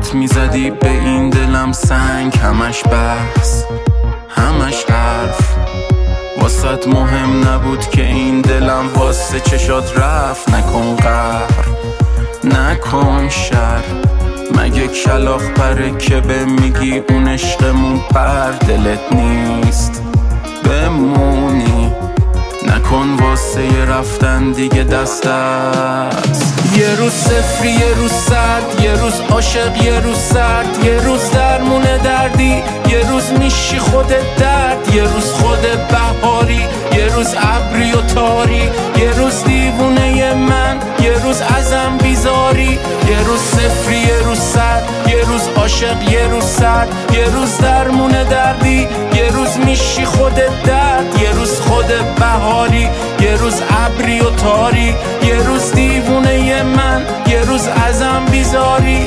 حرفات میزدی به این دلم سنگ، همش بحث همش حرف. واسط مهم نبود که این دلم واسه چشات رفت. نکن قهر نکن شر، مگه کلاغ پره که به میگی اون عشقمون پر دلت نیست بمونی. نکن واسه یه رفتن دیگه دست است. یه روز صفری یه روز سرد، یه روز عاشق یه روز سرد، یه روز درمونه دردی، یه روز میشی خودت درد، یه روز خود بهاری، یه روز ابری و تاری، یه روز دیوونه من، یه روز ازم بیزاری. یه روز صفری یه روز سرد، یه روز عاشق یه روز سرد، یه روز درمونه دردی، یه روز میشی خودت درد، یه روز خود بهاری، یه روز ابری و تاری، یه روز دیوونه من، یه روز ازم بیزاری.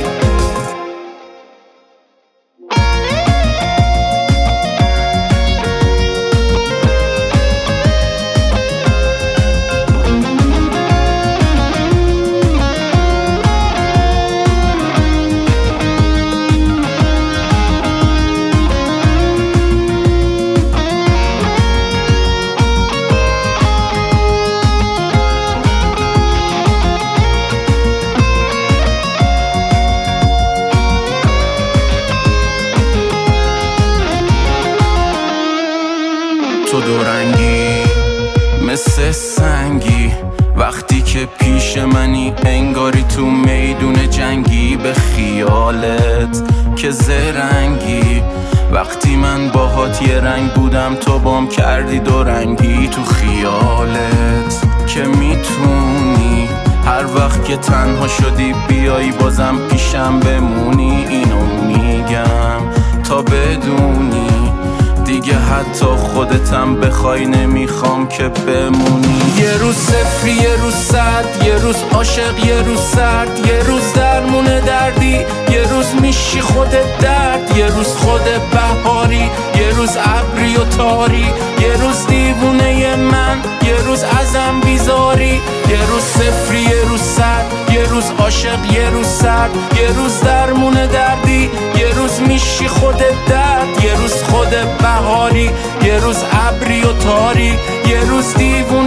تو دورنگی مثل سنگی، وقتی که پیش منی انگاری تو میدون جنگی. به خیالت که زرنگی، وقتی من باهات یه رنگ بودم تو بام کردی دورنگی. تو خیالت که میتونی هر وقت که تنها شدی بیایی بازم پیشم بمونی. اینو میگم تا بدونی دیگه حتی خودتم بخوای نمیخوام که بمونی. یه روز صفری یه روز سرد، یه روز عاشق یه روز سرد، یه روز درمونه دردی، یه روز میشی خودت درد، یه روز خود بهاری، یه روز ابری و تاری، یه روز دیوونه من، یه روز ازم بیزاری. یه روز صفری یه روز سرد، یه روز عاشق یه روز سرد، یه روز درمونه دردی، یه روز میشی خودت درد، یه روز خود بهاری، یه روز ابری و تاری، یه روز دیوونه